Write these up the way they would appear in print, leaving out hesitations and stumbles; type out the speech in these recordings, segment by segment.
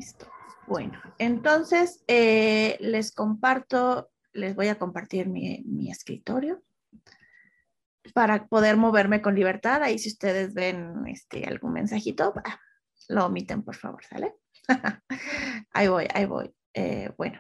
Listo. Bueno, entonces les voy a compartir mi escritorio para poder moverme con libertad. Ahí si ustedes ven algún mensajito, lo omiten, por favor, ¿sale? Ahí voy, ahí voy. Bueno,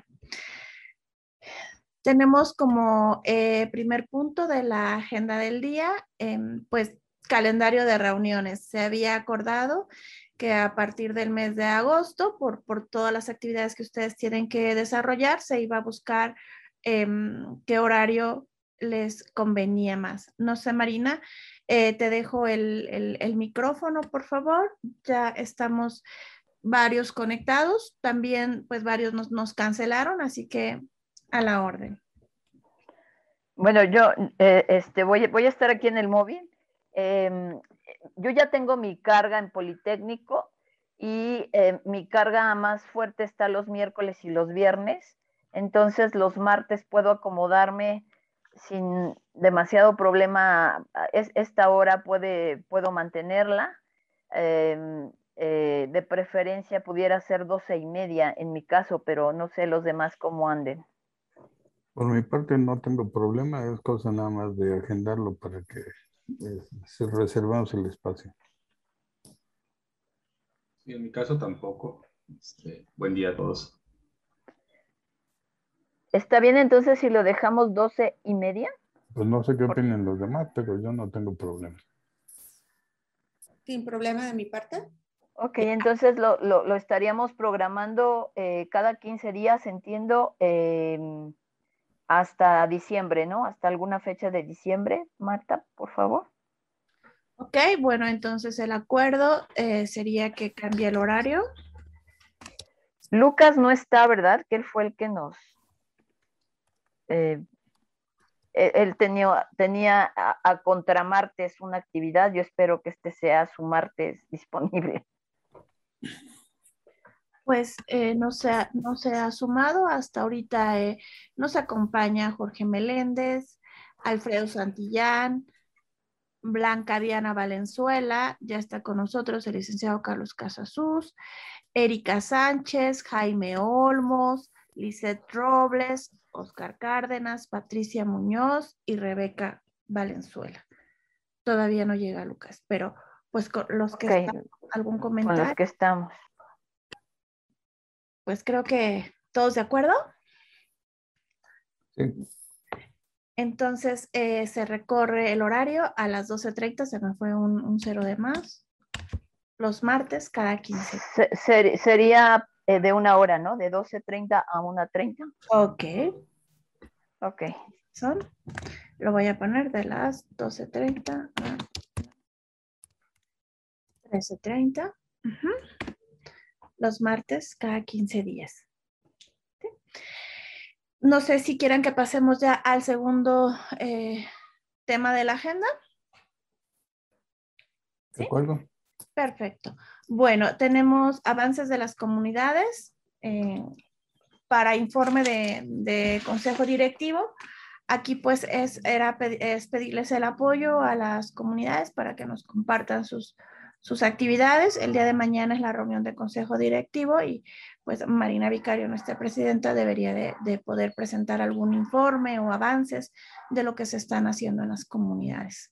tenemos como primer punto de la agenda del día, pues calendario de reuniones. Se había acordado que a partir del mes de agosto, por todas las actividades que ustedes tienen que desarrollar, se iba a buscar qué horario les convenía más. No sé, Marina, te dejo el micrófono, por favor. Ya estamos varios conectados. También, pues, varios nos cancelaron, así que a la orden. Bueno, yo voy a estar aquí en el móvil. Yo ya tengo mi carga en Politécnico y mi carga más fuerte está los miércoles y los viernes. Entonces los martes puedo acomodarme sin demasiado problema. Esta hora puedo mantenerla. De preferencia pudiera ser 12:30 en mi caso, pero no sé los demás cómo anden. Por mi parte no tengo problema, es cosa nada más de agendarlo para que se reservamos el espacio. Sí, en mi caso tampoco. Buen día a todos. ¿Está bien entonces si lo dejamos 12:30? Pues no sé qué opinan los demás, pero yo no tengo problema. Sin problema de mi parte. Ok, entonces lo estaríamos programando cada 15 días, entiendo, hasta diciembre, ¿no? Hasta alguna fecha de diciembre. Marta, por favor. Ok, bueno, entonces el acuerdo sería que cambie el horario. Lucas no está, ¿verdad? Que él fue el que nos... él tenía a contramartes una actividad. Yo espero que este sea su martes disponible. Pues no se ha sumado. Hasta ahorita nos acompaña Jorge Meléndez, Alfredo Santillán, Blanca Diana Valenzuela, ya está con nosotros el licenciado Carlos Casasus, Erika Sánchez, Jaime Olmos, Lisette Robles, Oscar Cárdenas, Patricia Muñoz y Rebeca Valenzuela. Todavía no llega Lucas, pero pues con los que están, ¿algún comentario? Con los que estamos. Pues creo que todos de acuerdo. Sí. Entonces se recorre el horario a las 12:30, se me fue un cero de más. Los martes cada 15. Sería de una hora, ¿no? De 12:30 a 1:30. Ok. Ok. Lo voy a poner de las 12:30 a 13:30. Los martes cada 15 días. ¿Sí? No sé si quieren que pasemos ya al segundo tema de la agenda. ¿Sí? ¿De acuerdo? Perfecto. Bueno, tenemos avances de las comunidades para informe de consejo directivo. Aquí pues es pedirles el apoyo a las comunidades para que nos compartan sus actividades. El día de mañana es la reunión de consejo directivo y pues Marina Vicario, nuestra presidenta, debería de poder presentar algún informe o avances de lo que se están haciendo en las comunidades.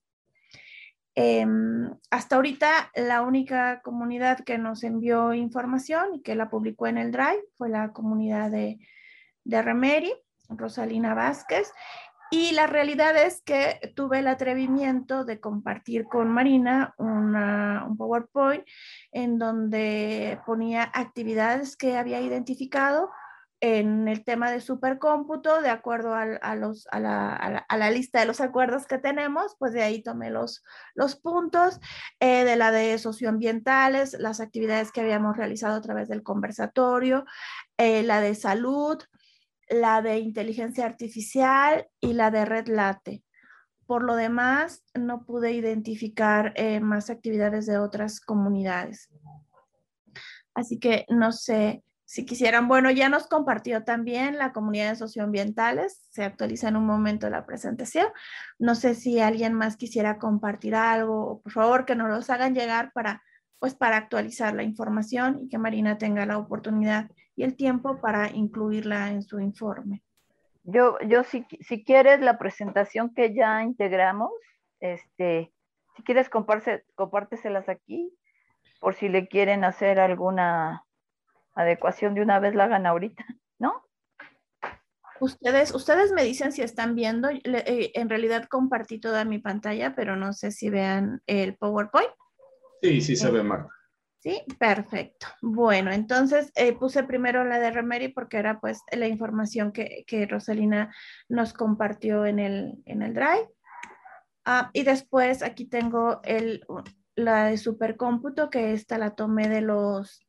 Hasta ahorita la única comunidad que nos envió información y que la publicó en el Drive fue la comunidad de Remeri, Rosalina Vázquez, y la realidad es que tuve el atrevimiento de compartir con Marina un PowerPoint en donde ponía actividades que había identificado en el tema de supercómputo, de acuerdo a la lista de los acuerdos que tenemos, pues de ahí tomé los puntos de la de socioambientales, las actividades que habíamos realizado a través del conversatorio, la de salud, la de inteligencia artificial y la de Red Late. Por lo demás, no pude identificar más actividades de otras comunidades. Así que no sé si quisieran. Bueno, ya nos compartió también la comunidad de socioambientales. Se actualiza en un momento la presentación. No sé si alguien más quisiera compartir algo. Por favor, que nos los hagan llegar para pues para actualizar la información y que Marina tenga la oportunidad y el tiempo para incluirla en su informe. Yo si quieres la presentación que ya integramos, si quieres compárteselas aquí, por si le quieren hacer alguna adecuación de una vez la hagan ahorita, ¿no? Ustedes me dicen si están viendo. En realidad compartí toda mi pantalla, pero no sé si vean el PowerPoint. Sí, sí se ve, Marta. Sí, perfecto. Bueno, entonces puse primero la de Remedy porque era pues la información que Rosalina nos compartió en el Drive. Y después aquí tengo la de supercómputo, que esta la tomé de los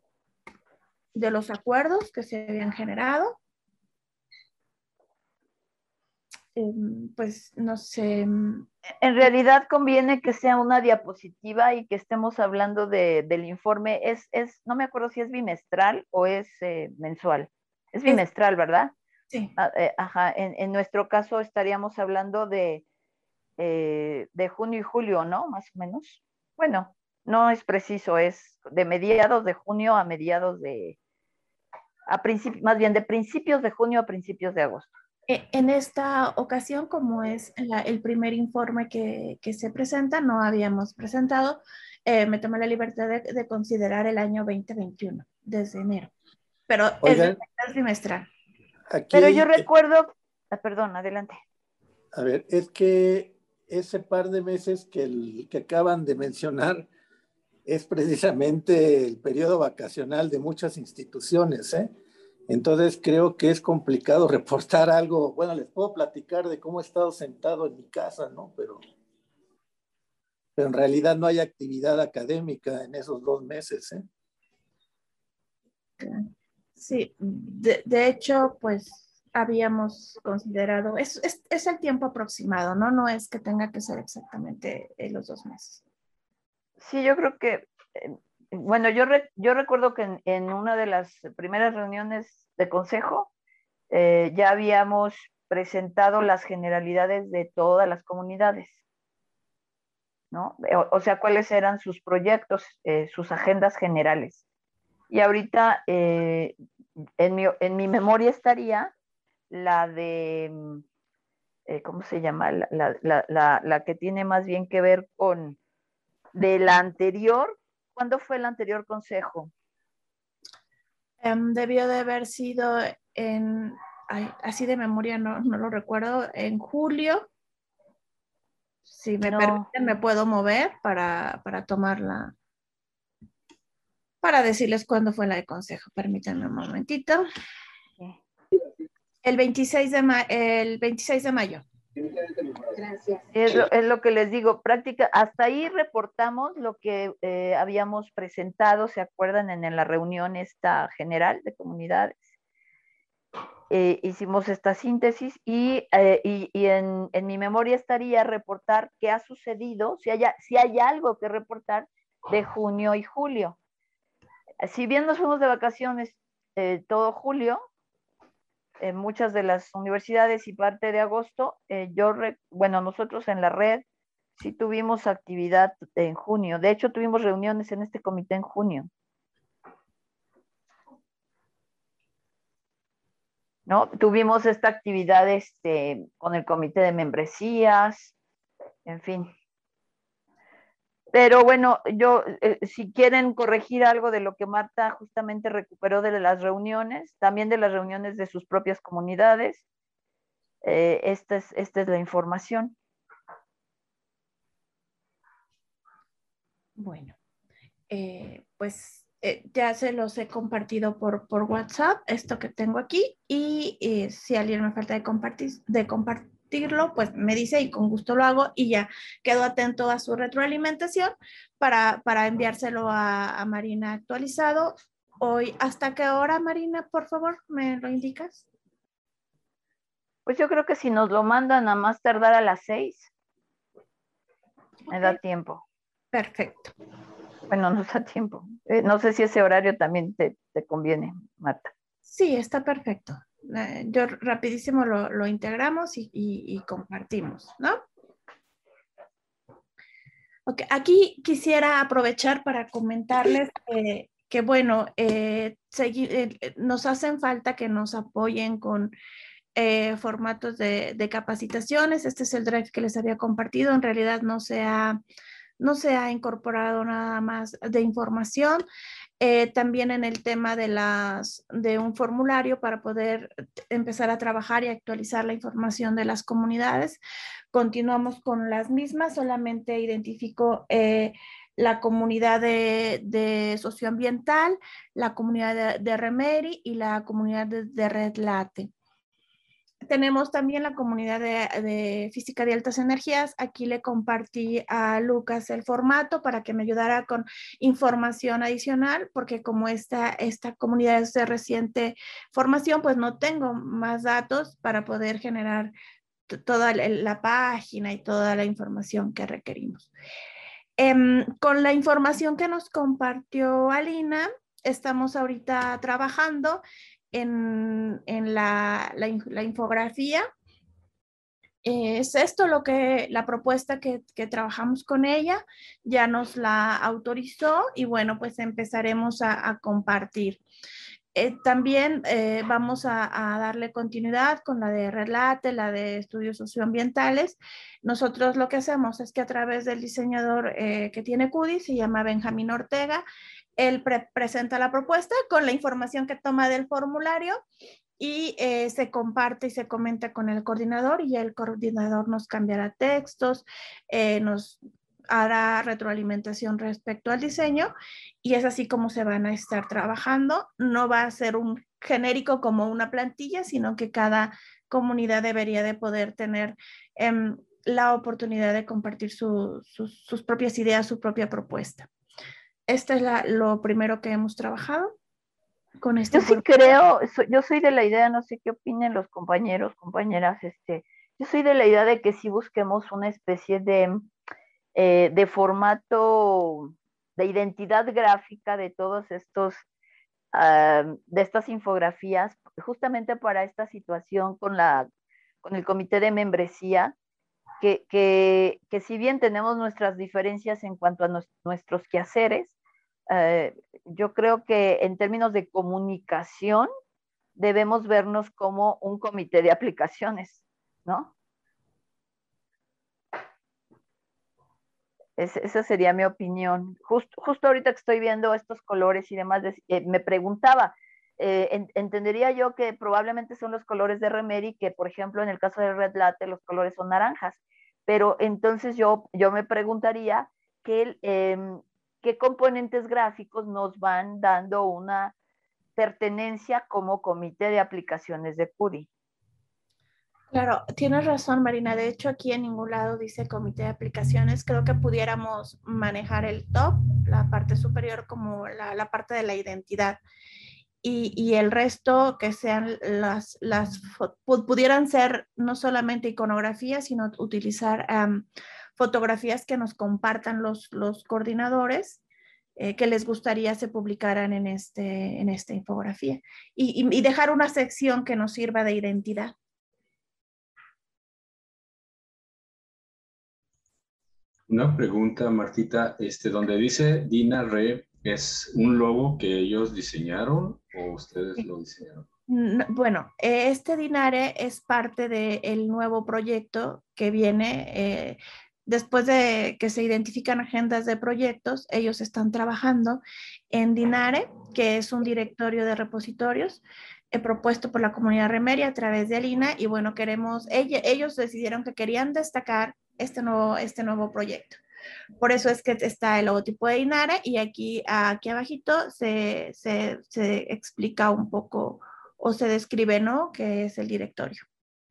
acuerdos que se habían generado. Pues no sé. En realidad conviene que sea una diapositiva y que estemos hablando del informe. No me acuerdo si es bimestral o es mensual. Es bimestral, ¿verdad? Sí. Ajá, en nuestro caso estaríamos hablando de junio y julio, ¿no? Más o menos. Bueno, no es preciso, es de mediados de junio a más bien de principios de junio a principios de agosto. En esta ocasión, como es el primer informe que se presenta, no habíamos presentado, me tomé la libertad de considerar el año 2021, desde enero, pero Oigan, es trimestral. Pero yo recuerdo, perdón, adelante. A ver, es que ese par de meses que acaban de mencionar es precisamente el periodo vacacional de muchas instituciones, ¿eh? Entonces creo que es complicado reportar algo. Bueno, les puedo platicar de cómo he estado sentado en mi casa, ¿no? Pero en realidad no hay actividad académica en esos 2 meses, ¿eh? Sí, de hecho, pues habíamos considerado, es el tiempo aproximado, ¿no? No es que tenga que ser exactamente los 2 meses. Sí, yo creo que, bueno, yo recuerdo que en una de las primeras reuniones de consejo ya habíamos presentado las generalidades de todas las comunidades, ¿no? O sea, cuáles eran sus proyectos, sus agendas generales. Y ahorita en mi memoria estaría la de, ¿cómo se llama? La que tiene más bien que ver con de la anterior. ¿Cuándo fue el anterior consejo? Debió de haber sido así de memoria no lo recuerdo, en julio. Si me permiten, me puedo mover para tomarla, para decirles cuándo fue la de consejo. Permítanme un momentito. El 26 de mayo. Gracias. Es lo que les digo, hasta ahí reportamos lo que habíamos presentado, ¿se acuerdan? En la reunión esta general de comunidades. Hicimos esta síntesis y en mi memoria estaría reportar qué ha sucedido, si hay algo que reportar de junio y julio. Si bien nos fuimos de vacaciones todo julio, en muchas de las universidades y parte de agosto, nosotros en la red sí tuvimos actividad en junio. De hecho, tuvimos reuniones en este comité en junio. ¿No? Tuvimos esta actividad con el comité de membresías, en fin. Pero bueno, si quieren corregir algo de lo que Marta justamente recuperó de las reuniones, también de las reuniones de sus propias comunidades, esta es la información. Bueno, pues ya se los he compartido por WhatsApp, esto que tengo aquí, y si alguien me falta de compartirlo, pues me dice y con gusto lo hago y ya quedo atento a su retroalimentación para enviárselo a Marina actualizado. Hoy, ¿hasta qué hora, Marina, por favor, me lo indicas? Pues yo creo que si nos lo mandan a más tardar a las 6, me da tiempo. Perfecto. Bueno, nos da tiempo. No sé si ese horario también te conviene, Marta. Sí, está perfecto. Yo rapidísimo lo integramos y compartimos, ¿no? Okay. Aquí quisiera aprovechar para comentarles que bueno, nos hacen falta que nos apoyen con formatos de capacitaciones. Este es el drive que les había compartido. En realidad no se ha incorporado nada más de información. También en el tema de un formulario para poder empezar a trabajar y actualizar la información de las comunidades. Continuamos con las mismas, solamente identifico la comunidad de socioambiental, la comunidad de Remeri y la comunidad de Red Late. Tenemos también la comunidad de física de altas energías. Aquí le compartí a Lucas el formato para que me ayudara con información adicional, porque como esta comunidad es de reciente formación, pues no tengo más datos para poder generar toda la página y toda la información que requerimos. Con la información que nos compartió Alina, estamos ahorita trabajando en la infografía. Es esto la propuesta que trabajamos con ella, ya nos la autorizó y bueno, pues empezaremos a compartir. También vamos a darle continuidad con la de Red Late, la de estudios socioambientales. Nosotros lo que hacemos es que a través del diseñador que tiene CUDI, se llama Benjamín Ortega, él presenta la propuesta con la información que toma del formulario y se comparte y se comenta con el coordinador y el coordinador nos cambiará textos, nos hará retroalimentación respecto al diseño y es así como se van a estar trabajando. No va a ser un genérico como una plantilla, sino que cada comunidad debería de poder tener la oportunidad de compartir sus propias ideas, su propia propuesta. Este es lo primero que hemos trabajado con este. Yo sí creo, yo soy de la idea, no sé qué opinen los compañeros, compañeras, yo soy de la idea de que sí busquemos una especie de formato de identidad gráfica de todos estos, de estas infografías, justamente para esta situación con el comité de membresía, que si bien tenemos nuestras diferencias en cuanto a nuestros quehaceres, yo creo que en términos de comunicación debemos vernos como un comité de aplicaciones, ¿no? Esa sería mi opinión. Justo ahorita que estoy viendo estos colores y demás, me preguntaba, entendería yo que probablemente son los colores de Remeri, que por ejemplo en el caso de Red Late los colores son naranjas, pero entonces yo me preguntaría qué componentes gráficos nos van dando una pertenencia como comité de aplicaciones de CUDI. Claro, tienes razón, Marina. De hecho, aquí en ningún lado dice comité de aplicaciones. Creo que pudiéramos manejar el top, la parte superior, como la parte de la identidad. Y el resto que sean pudieran ser no solamente iconografías, sino utilizar fotografías que nos compartan los coordinadores que les gustaría se publicaran en esta infografía. Y dejar una sección que nos sirva de identidad. Una pregunta, Martita, donde dice DINA-RE, ¿es un logo que ellos diseñaron o ustedes lo diseñaron? Bueno, este DINARE es parte del nuevo proyecto que viene. Después de que se identifican agendas de proyectos, ellos están trabajando en DINARE, que es un directorio de repositorios propuesto por la comunidad Remeri a través de Alina. Y bueno, ellos decidieron que querían destacar este nuevo proyecto. Por eso es que está el logotipo de DINARE y aquí abajito se explica un poco o se describe, ¿no?, qué es el directorio.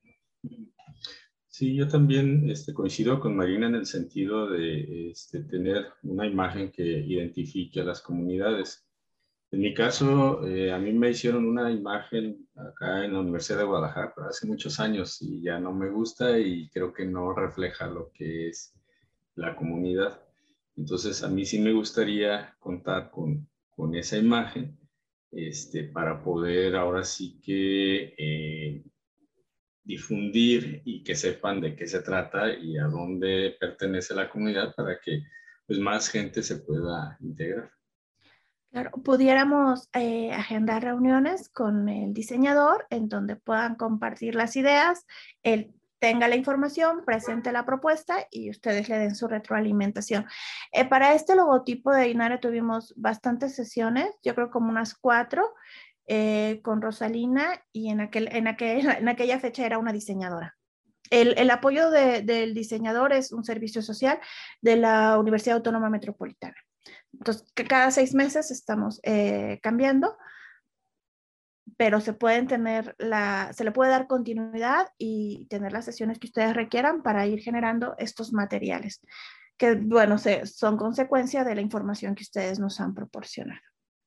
Sí, yo también coincido con Marina en el sentido de tener una imagen que identifique a las comunidades. En mi caso, a mí me hicieron una imagen acá en la Universidad de Guadalajara hace muchos años y ya no me gusta y creo que no refleja lo que es la comunidad. Entonces, a mí sí me gustaría contar con esa imagen para poder ahora sí que difundir y que sepan de qué se trata y a dónde pertenece la comunidad para que pues, más gente se pueda integrar. Claro, pudiéramos agendar reuniones con el diseñador en donde puedan compartir las ideas, él tenga la información, presente la propuesta y ustedes le den su retroalimentación. Para este logotipo de Inare tuvimos bastantes sesiones, yo creo como unas 4, con Rosalina, y en aquella fecha era una diseñadora. El apoyo del diseñador es un servicio social de la Universidad Autónoma Metropolitana. Entonces, que cada 6 meses estamos cambiando, pero se le puede dar continuidad y tener las sesiones que ustedes requieran para ir generando estos materiales, que, bueno, son consecuencia de la información que ustedes nos han proporcionado.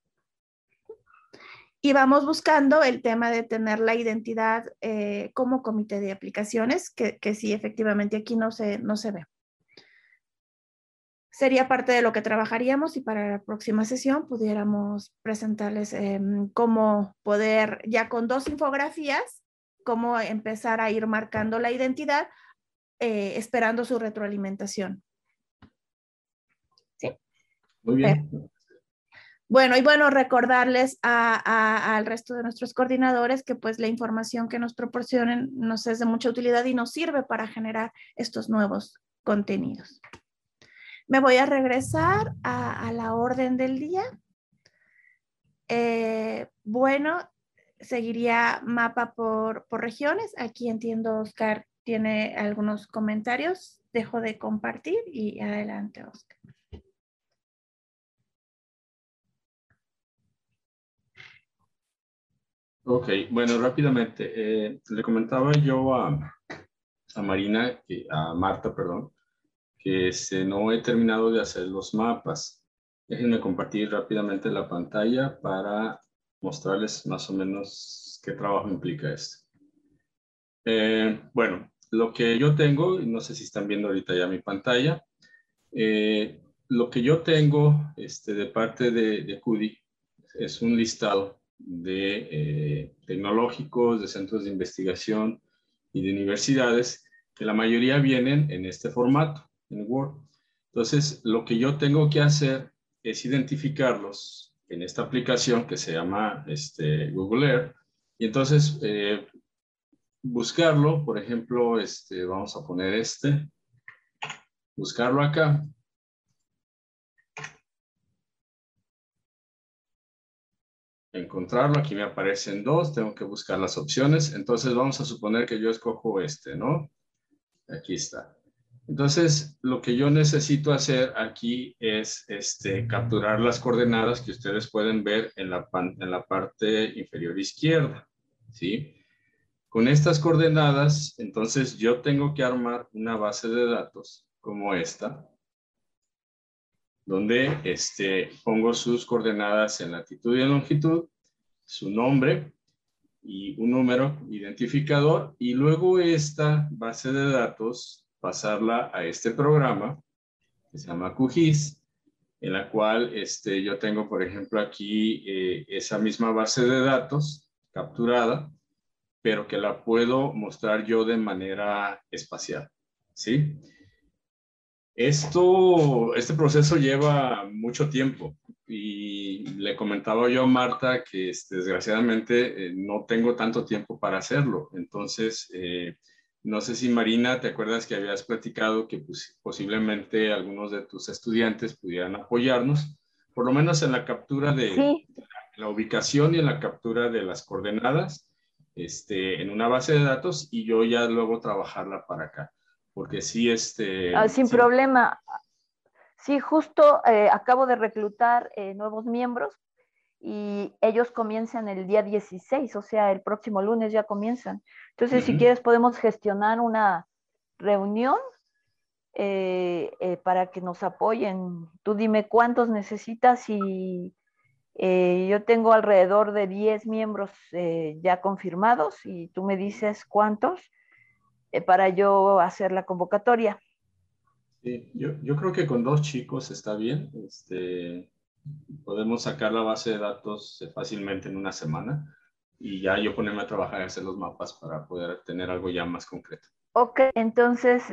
Y vamos buscando el tema de tener la identidad como comité de aplicaciones, que sí, efectivamente aquí no se ve. Sería parte de lo que trabajaríamos y para la próxima sesión pudiéramos presentarles cómo poder, ya con 2 infografías, cómo empezar a ir marcando la identidad, esperando su retroalimentación. ¿Sí? Muy bien. Bueno, y bueno, recordarles al resto de nuestros coordinadores que pues la información que nos proporcionen nos es de mucha utilidad y nos sirve para generar estos nuevos contenidos. Me voy a regresar a la orden del día. Bueno, seguiría mapa por regiones. Aquí entiendo Oscar tiene algunos comentarios. Dejo de compartir y adelante, Oscar. Ok, bueno, rápidamente. Le comentaba yo a Marina, a Marta, perdón, que no he terminado de hacer los mapas. Déjenme compartir rápidamente la pantalla para mostrarles más o menos qué trabajo implica esto. Bueno, lo que yo tengo, y no sé si están viendo ahorita ya mi pantalla, lo que yo tengo de parte de CUDI es un listado de tecnológicos, de centros de investigación y de universidades, que la mayoría vienen en este formato, en Word. Entonces, lo que yo tengo que hacer es identificarlos en esta aplicación que se llama Google Earth. Y entonces, buscarlo, por ejemplo, vamos a poner buscarlo acá. Encontrarlo, aquí me aparecen 2, tengo que buscar las opciones, entonces vamos a suponer que yo escojo ¿no? Aquí está. Entonces, lo que yo necesito hacer aquí es capturar las coordenadas que ustedes pueden ver en la parte inferior izquierda, ¿sí? Con estas coordenadas, entonces yo tengo que armar una base de datos como esta, donde pongo sus coordenadas en latitud y en longitud, su nombre y un número identificador, y luego esta base de datos pasarla a este programa que se llama QGIS, en la cual yo tengo, por ejemplo, aquí esa misma base de datos capturada, pero que la puedo mostrar yo de manera espacial, ¿sí? Este proceso lleva mucho tiempo y le comentaba yo a Marta que desgraciadamente no tengo tanto tiempo para hacerlo. Entonces, no sé si Marina, ¿te acuerdas que habías platicado que pues, posiblemente algunos de tus estudiantes pudieran apoyarnos? Por lo menos en la captura de Sí. la ubicación y en la captura de las coordenadas en una base de datos y yo ya luego trabajarla para acá. Porque sí, sin sí. problema. Sí, justo acabo de reclutar nuevos miembros y ellos comienzan el día 16, o sea, el próximo lunes ya comienzan. Entonces, si quieres, podemos gestionar una reunión para que nos apoyen. Tú dime cuántos necesitas y yo tengo alrededor de 10 miembros ya confirmados y tú me dices cuántos para yo hacer la convocatoria. Sí, yo creo que con 2 chicos está bien. Podemos sacar la base de datos fácilmente en una semana. y ya yo ponerme a trabajar y hacer los mapas para poder tener algo ya más concreto. Ok, entonces,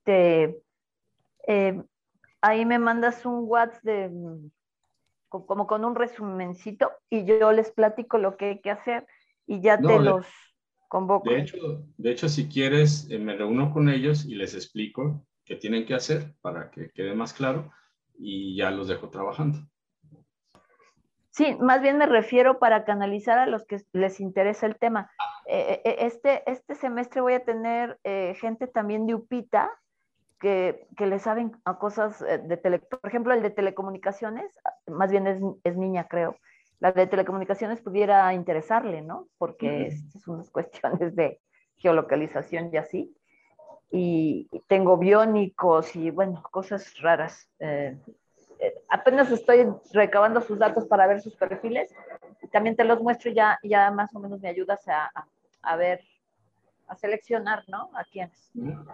ahí me mandas un WhatsApp como con un resumencito y yo les platico lo que hay que hacer y ya te No, los convoco. de hecho, si quieres, me reúno con ellos y les explico qué tienen que hacer para que quede más claro y ya los dejo trabajando. Sí, más bien me refiero para canalizar a los que les interesa el tema. Este semestre voy a tener gente también de UPITA que le saben a cosas por ejemplo, el de telecomunicaciones, más bien es niña, creo. La de telecomunicaciones pudiera interesarle, ¿no? Porque son unas cuestiones de geolocalización y así. Y tengo biónicos y, bueno, cosas raras. Apenas estoy recabando sus datos para ver sus perfiles. También te los muestro y ya más o menos me ayudas a ver, a seleccionar, ¿no? A quiénes.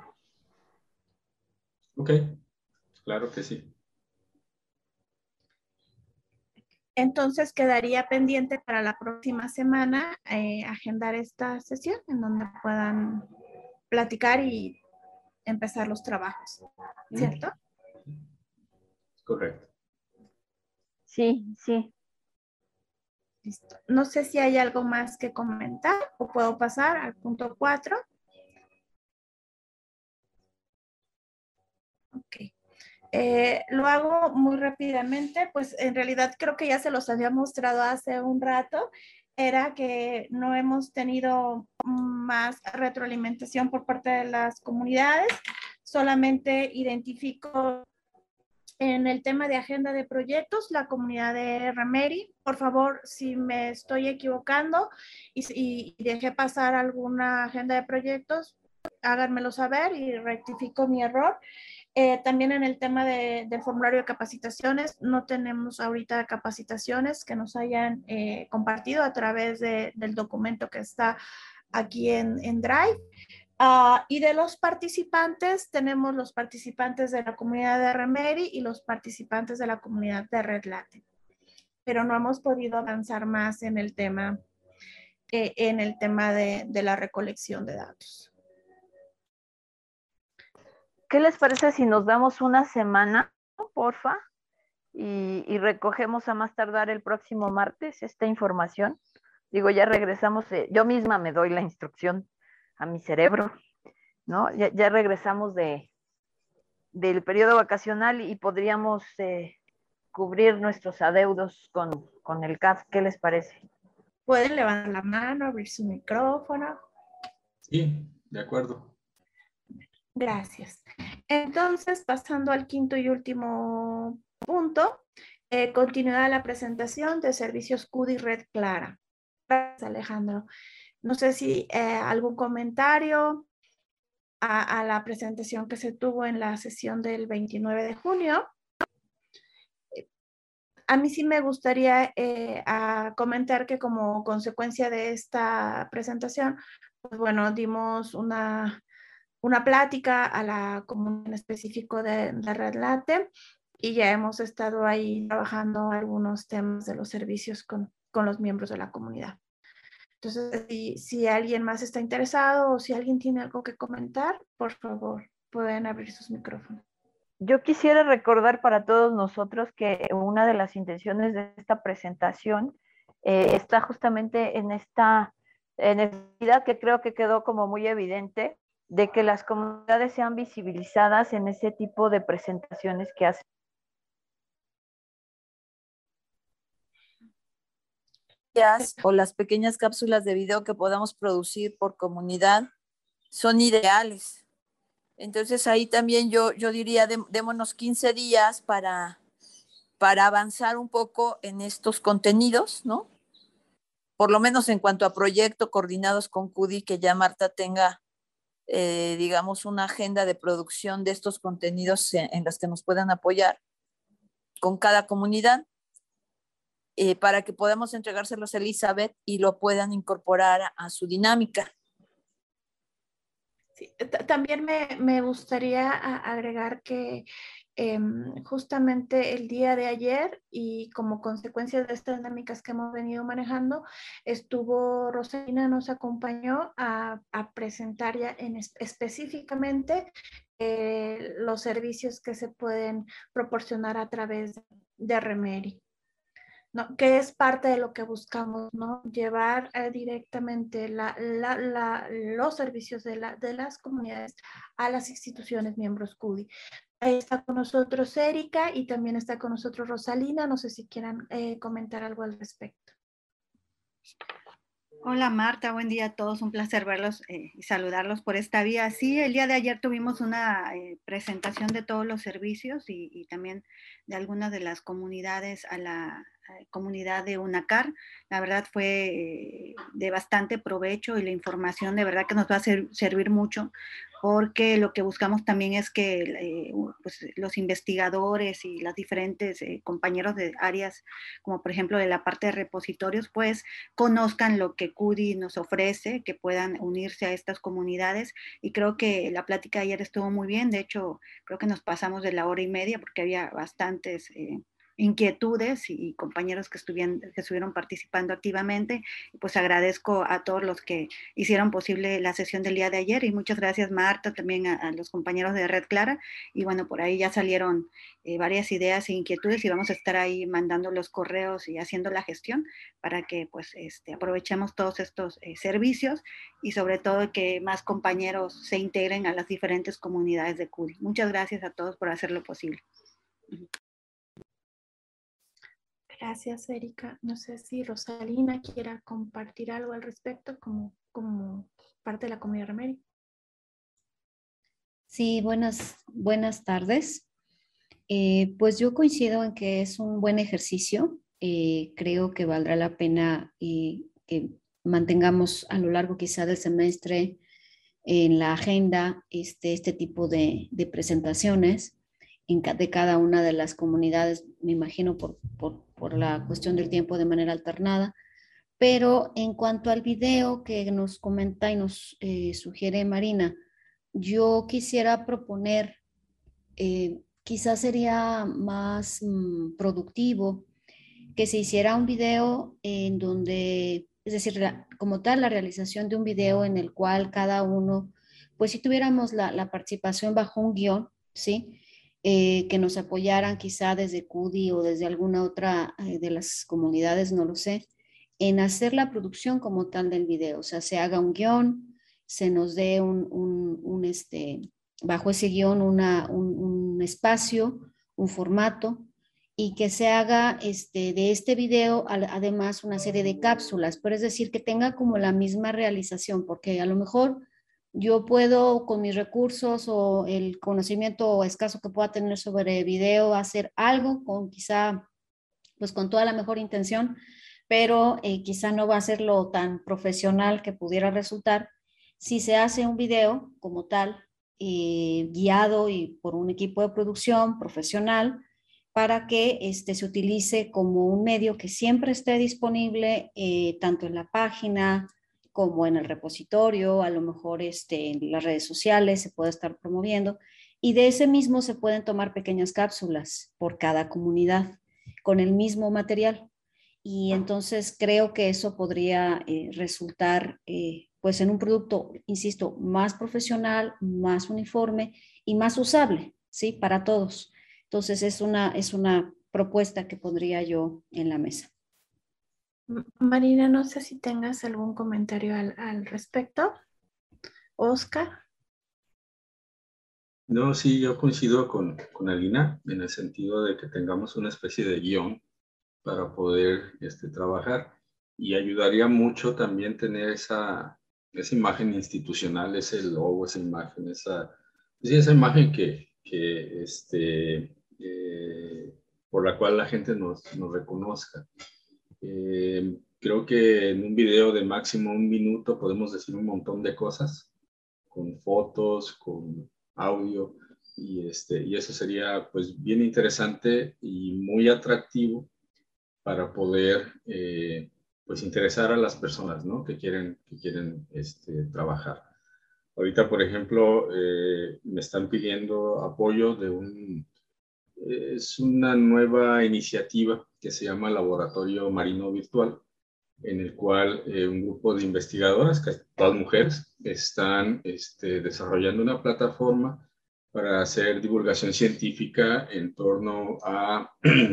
Ok, claro que sí. Entonces quedaría pendiente para la próxima semana agendar esta sesión en donde puedan platicar y empezar los trabajos, ¿cierto? Correcto. Sí, sí. Listo. No sé si hay algo más que comentar o puedo pasar al punto 4. Ok. Lo hago muy rápidamente, pues en realidad creo que ya se los había mostrado hace un rato, era que no hemos tenido más retroalimentación por parte de las comunidades, solamente identifico en el tema de agenda de proyectos la comunidad de Remeri. Por favor, si me estoy equivocando y dejé pasar alguna agenda de proyectos, háganmelo saber y rectifico mi error. También en el tema del formulario de capacitaciones, no tenemos ahorita capacitaciones que nos hayan compartido a través del documento que está aquí en Drive. Y de los participantes, tenemos los participantes de la comunidad de Remeri y los participantes de la comunidad de Red Latin. Pero no hemos podido avanzar más en el tema, de la recolección de datos. ¿Qué les parece si nos damos una semana, porfa? Y recogemos a más tardar el próximo martes esta información. Digo, ya regresamos, yo misma me doy la instrucción a mi cerebro, ¿no? Ya regresamos del periodo vacacional y podríamos cubrir nuestros adeudos con el CAF. ¿Qué les parece? Pueden levantar la mano, abrir su micrófono. Sí, de acuerdo. Gracias. Entonces, pasando al quinto y último punto, continuidad de la presentación de servicios CUDI y Red Clara. Gracias, Alejandro. No sé si algún comentario a la presentación que se tuvo en la sesión del 29 de junio. A mí sí me gustaría comentar que como consecuencia de esta presentación, pues bueno, dimos una plática a la comunidad en específico de Red Latte y ya hemos estado ahí trabajando algunos temas de los servicios con los miembros de la comunidad. Entonces, si alguien más está interesado o si alguien tiene algo que comentar, por favor, pueden abrir sus micrófonos. Yo quisiera recordar para todos nosotros que una de las intenciones de esta presentación está justamente en esta necesidad que creo que quedó como muy evidente de que las comunidades sean visibilizadas en ese tipo de presentaciones que hacen. O las pequeñas cápsulas de video que podamos producir por comunidad son ideales. Entonces ahí también yo diría, démonos 15 días para avanzar un poco en estos contenidos, ¿no? Por lo menos en cuanto a proyectos coordinados con CUDI, que ya Marta tenga, digamos, una agenda de producción de estos contenidos en los que nos puedan apoyar con cada comunidad, para que podamos entregárselos a Elizabeth y lo puedan incorporar a su dinámica. Sí, también me gustaría agregar que justamente el día de ayer y como consecuencia de estas dinámicas que hemos venido manejando, Rosalina nos acompañó a presentar ya específicamente los servicios que se pueden proporcionar a través de Remedy. ¿No? Que es parte de lo que buscamos, ¿no? Llevar directamente los servicios de las comunidades a las instituciones miembros CUDI. Ahí está con nosotros Erika y también está con nosotros Rosalina. No sé si quieran comentar algo al respecto. Hola Marta, buen día a todos, un placer verlos y saludarlos por esta vía. Sí, el día de ayer tuvimos una presentación de todos los servicios y también de algunas de las comunidades a la comunidad de UNACAR. La verdad fue de bastante provecho y la información de verdad que nos va a servir mucho, porque lo que buscamos también es que pues los investigadores y los diferentes compañeros de áreas, como por ejemplo de la parte de repositorios, pues conozcan lo que CUDI nos ofrece, que puedan unirse a estas comunidades. Y creo que la plática de ayer estuvo muy bien. De hecho, creo que nos pasamos de la hora y media porque había bastantes inquietudes y compañeros que estuvieron participando activamente. Pues agradezco a todos los que hicieron posible la sesión del día de ayer y muchas gracias Marta, también a los compañeros de Red Clara. Y bueno, por ahí ya salieron varias ideas e inquietudes y vamos a estar ahí mandando los correos y haciendo la gestión para que pues aprovechemos todos estos servicios y sobre todo que más compañeros se integren a las diferentes comunidades de CUDI. Muchas gracias a todos por hacerlo posible. Gracias, Erika. No sé si Rosalina quiera compartir algo al respecto como parte de la comunidad Remedy. Sí, buenas tardes. Pues yo coincido en que es un buen ejercicio. Creo que valdrá la pena que mantengamos a lo largo quizá del semestre en la agenda este tipo de presentaciones de cada una de las comunidades, me imagino por la cuestión del tiempo de manera alternada. Pero en cuanto al video que nos comenta y nos sugiere Marina, yo quisiera proponer, quizás sería más productivo que se hiciera un video en donde, es decir, como tal, la realización de un video en el cual cada uno, pues si tuviéramos la participación bajo un guión, ¿sí? Que nos apoyaran quizá desde CUDI o desde alguna otra de las comunidades, no lo sé, en hacer la producción como tal del video. O sea, se haga un guión, se nos dé bajo ese guión un espacio, un formato, y que se haga de este video además una serie de cápsulas, pero es decir, que tenga como la misma realización, porque a lo mejor yo puedo con mis recursos o el conocimiento escaso que pueda tener sobre video hacer algo con quizá, pues con toda la mejor intención, pero quizá no va a ser lo tan profesional que pudiera resultar si se hace un video como tal, guiado y por un equipo de producción profesional, para que se utilice como un medio que siempre esté disponible tanto en la página como en el repositorio, a lo mejor en las redes sociales se puede estar promoviendo, y de ese mismo se pueden tomar pequeñas cápsulas por cada comunidad con el mismo material. Y entonces creo que eso podría resultar pues en un producto, insisto, más profesional, más uniforme y más usable, ¿sí? Para todos. Entonces es una propuesta que pondría yo en la mesa. Marina, no sé si tengas algún comentario al respecto. Oscar. No, sí, yo coincido con Alina en el sentido de que tengamos una especie de guión para poder trabajar, y ayudaría mucho también tener esa imagen institucional, ese logo, esa imagen, esa imagen que por la cual la gente nos reconozca. Creo que en un video de máximo 1 minuto podemos decir un montón de cosas, con fotos, con audio, y eso sería pues bien interesante y muy atractivo para poder pues interesar a las personas, ¿no? que quieren trabajar. Ahorita, por ejemplo, me están pidiendo apoyo es una nueva iniciativa que se llama Laboratorio Marino Virtual, en el cual un grupo de investigadoras, que todas mujeres, están desarrollando una plataforma para hacer divulgación científica en torno a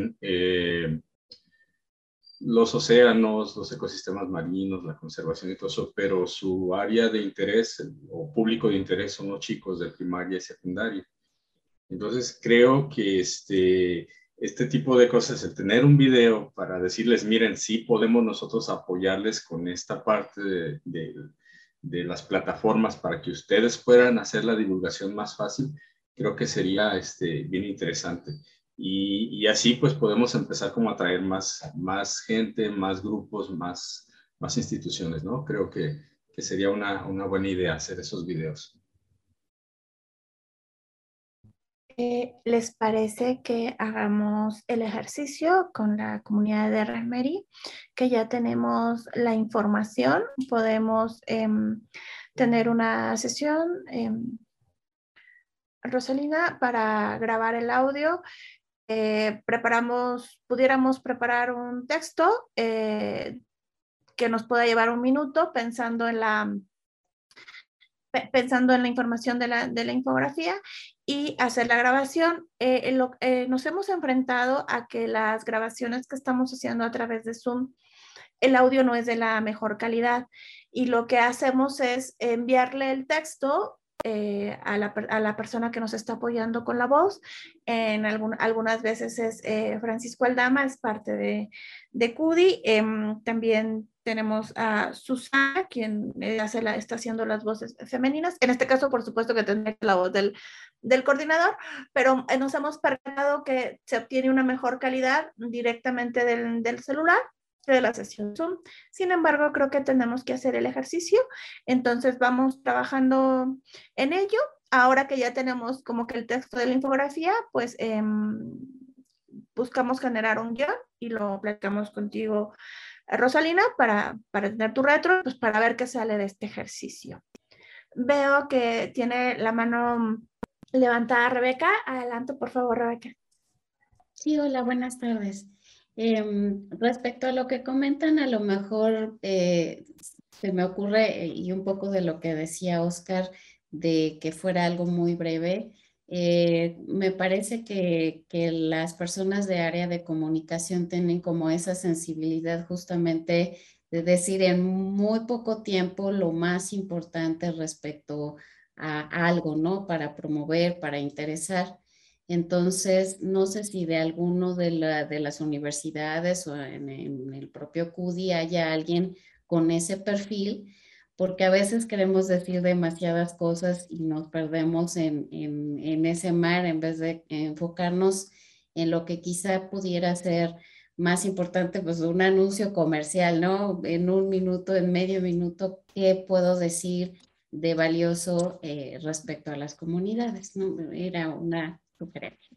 los océanos, los ecosistemas marinos, la conservación y todo eso, pero su área de interés o público de interés son los chicos de primaria y secundaria. Entonces creo que este tipo de cosas, el tener un video para decirles, miren, sí podemos nosotros apoyarles con esta parte de las plataformas para que ustedes puedan hacer la divulgación más fácil, creo que sería bien interesante. Y así pues podemos empezar como a atraer más gente, más grupos, más instituciones, ¿no? Creo que sería una buena idea hacer esos videos. ¿Les parece que hagamos el ejercicio con la comunidad de Raspberry? Que ya tenemos la información, podemos tener una sesión, Rosalina, para grabar el audio. Pudiéramos preparar un texto que nos pueda llevar 1 minuto pensando en la información de la infografía y hacer la grabación. Nos hemos enfrentado a que las grabaciones que estamos haciendo a través de Zoom, el audio no es de la mejor calidad y lo que hacemos es enviarle el texto a la persona que nos está apoyando con la voz. Algunas veces es Francisco Aldama, es parte de CUDI. También tenemos a Susana, quien está haciendo las voces femeninas. En este caso, por supuesto que tendría la voz del coordinador, pero nos hemos percatado que se obtiene una mejor calidad directamente del celular de la sesión Zoom. Sin embargo, creo que tenemos que hacer el ejercicio, entonces vamos trabajando en ello. Ahora que ya tenemos como que el texto de la infografía, pues buscamos generar un guión y lo platicamos contigo, Rosalina, para tener tu retro, pues para ver qué sale de este ejercicio. Veo que tiene la mano levantada Rebeca. Adelante, por favor, Rebeca. Sí, hola, buenas tardes. Respecto a lo que comentan, a lo mejor se me ocurre, y un poco de lo que decía Oscar, de que fuera algo muy breve. Me parece que las personas de área de comunicación tienen como esa sensibilidad justamente de decir en muy poco tiempo lo más importante respecto a algo, ¿no? Para promover, para interesar. Entonces, no sé si de alguno de las universidades o en el propio CUDI haya alguien con ese perfil, porque a veces queremos decir demasiadas cosas y nos perdemos en ese mar en vez de enfocarnos en lo que quizá pudiera ser más importante, pues un anuncio comercial, ¿no? En 1 minuto, en medio minuto, ¿qué puedo decir de valioso respecto a las comunidades, ¿no? Era una sugerencia.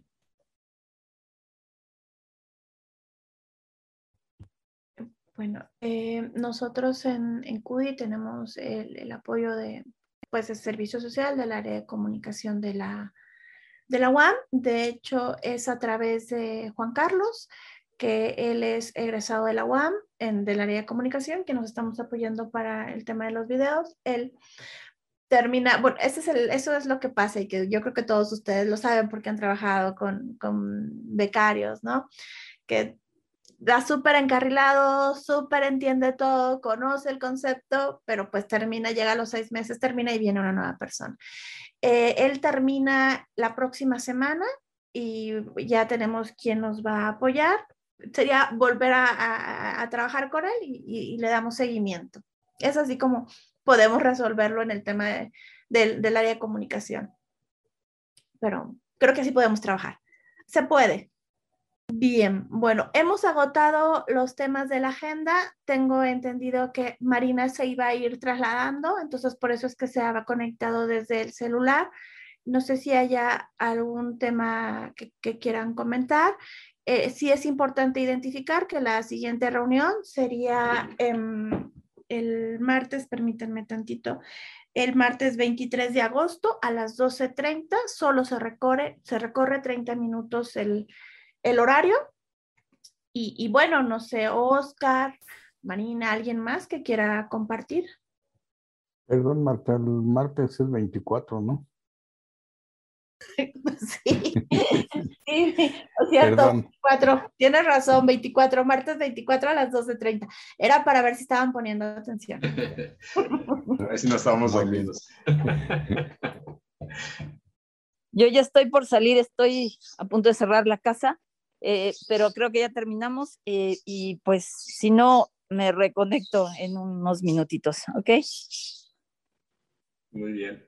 Bueno, nosotros en CUDI tenemos el apoyo de servicio social del área de comunicación de la UAM. De hecho, es a través de Juan Carlos, que él es egresado de la UAM del área de comunicación, que nos estamos apoyando para el tema de los videos. Él termina, bueno, eso es lo que pasa y que yo creo que todos ustedes lo saben porque han trabajado con becarios, ¿no? Que da súper encarrilado, súper entiende todo, conoce el concepto, pero pues llega a los 6 meses, termina y viene una nueva persona. Él termina la próxima semana y ya tenemos quien nos va a apoyar. Sería volver a trabajar con él y le damos seguimiento. Es así como podemos resolverlo en el tema del área de comunicación. Pero creo que así podemos trabajar. Se puede. Bien, bueno, hemos agotado los temas de la agenda. Tengo entendido que Marina se iba a ir trasladando, entonces por eso es que se ha conectado desde el celular. No sé si haya algún tema que quieran comentar. Sí es importante identificar que la siguiente reunión sería el martes, permítanme tantito, el martes 23 de agosto a las 12:30. Solo se recorre 30 minutos el horario. Y bueno, no sé, Oscar, Marina, ¿alguien más que quiera compartir? Perdón, Marta, el martes es 24, ¿no? Sí, sí, o cierto, Perdón. 24, tienes razón, 24, martes 24 a las 12:30. Era para ver si estaban poniendo atención. A ver si no estábamos dormidos. Yo ya estoy por salir, estoy a punto de cerrar la casa, pero creo que ya terminamos y pues si no, me reconecto en unos minutitos, ¿ok? Muy bien.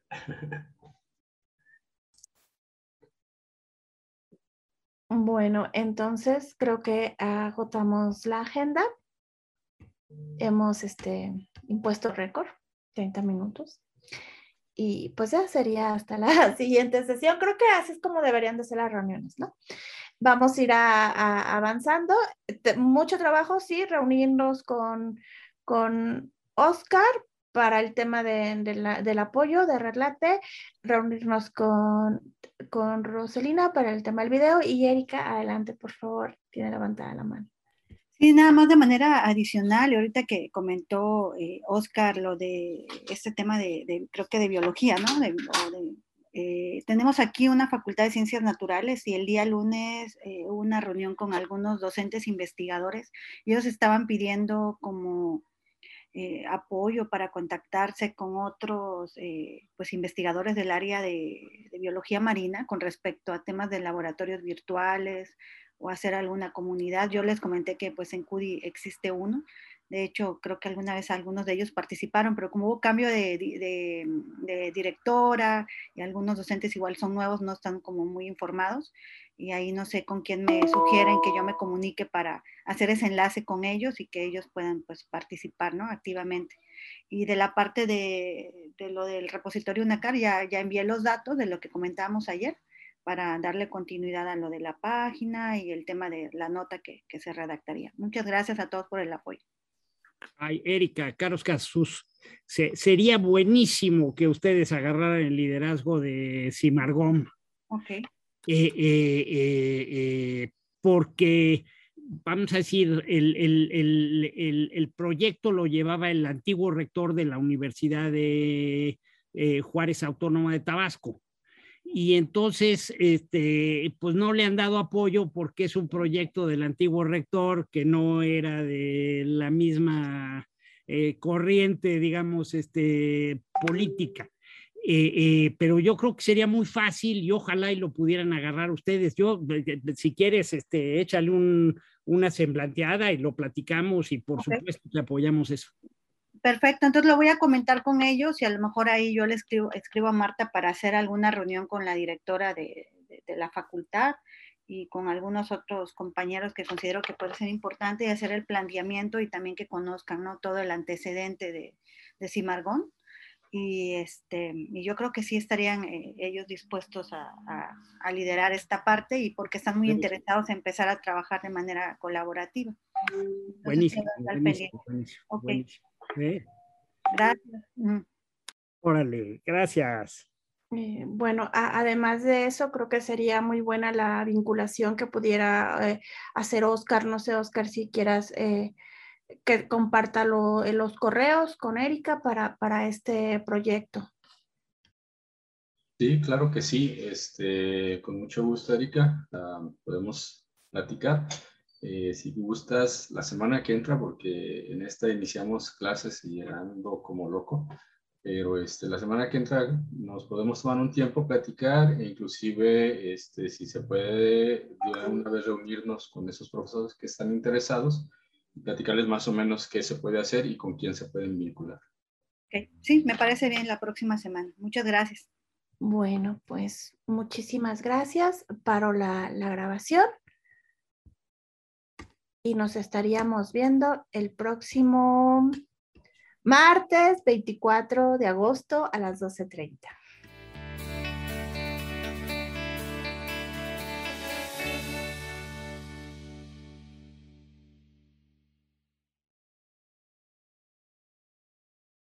Bueno, entonces creo que agotamos la agenda. Hemos impuesto récord, 30 minutos. Y pues ya sería hasta la siguiente sesión. Creo que así es como deberían de ser las reuniones, ¿no? Vamos a ir avanzando. Mucho trabajo, sí, reunirnos con Oscar para el tema del apoyo de Redlate, reunirnos con Roselina para el tema del video y Erika, adelante, por favor, tiene levantada la mano. Sí, nada más de manera adicional, y ahorita que comentó Oscar lo de este tema creo que de biología, ¿no? Tenemos aquí una Facultad de Ciencias Naturales y el día lunes hubo una reunión con algunos docentes investigadores y ellos estaban pidiendo como apoyo para contactarse con otros pues investigadores del área de biología marina con respecto a temas de laboratorios virtuales o hacer alguna comunidad. Yo les comenté que pues en CUDI existe uno. De hecho, creo que alguna vez algunos de ellos participaron, pero como hubo cambio de directora y algunos docentes igual son nuevos, no están como muy informados. Y ahí no sé con quién me sugieren que yo me comunique para hacer ese enlace con ellos y que ellos puedan pues participar, ¿no? Activamente. Y de la parte de lo del repositorio UNACAR ya envié los datos de lo que comentábamos ayer para darle continuidad a lo de la página y el tema de la nota que se redactaría. Muchas gracias a todos por el apoyo. Ay, Erika, Carlos Casus, sería buenísimo que ustedes agarraran el liderazgo de Cimargón. Ok. Porque, vamos a decir, el proyecto lo llevaba el antiguo rector de la Universidad de Juárez Autónoma de Tabasco. Y entonces, pues no le han dado apoyo porque es un proyecto del antiguo rector que no era de la misma corriente, digamos, política. Pero yo creo que sería muy fácil y ojalá y lo pudieran agarrar ustedes. Yo, si quieres, échale una semblanteada y lo platicamos y por supuesto que apoyamos eso. Perfecto, entonces lo voy a comentar con ellos y a lo mejor ahí yo le escribo a Marta para hacer alguna reunión con la directora de la facultad y con algunos otros compañeros que considero que puede ser importante y hacer el planteamiento y también que conozcan, ¿no? Todo el antecedente de Cimargón. Y yo creo que sí estarían ellos dispuestos a liderar esta parte y porque están muy interesados en empezar a trabajar de manera colaborativa. Entonces, buenísimo, buenísimo, buenísimo, okay. Buenísimo. Gracias. Órale, gracias. Bueno, además de eso, creo que sería muy buena la vinculación que pudiera hacer Oscar. No sé, Oscar, si quieras que comparta los correos con Erika para este proyecto. Sí, claro que sí. Con mucho gusto, Erika. Podemos platicar. Si gustas, la semana que entra, porque en esta iniciamos clases y ando como loco, pero la semana que entra nos podemos tomar un tiempo, platicar, e inclusive si se puede de una vez reunirnos con esos profesores que están interesados y platicarles más o menos qué se puede hacer y con quién se pueden vincular. Okay. Sí, me parece bien la próxima semana. Muchas gracias. Bueno, pues muchísimas gracias. Paro la grabación. Y nos estaríamos viendo el próximo martes 24 de agosto a las 12:30.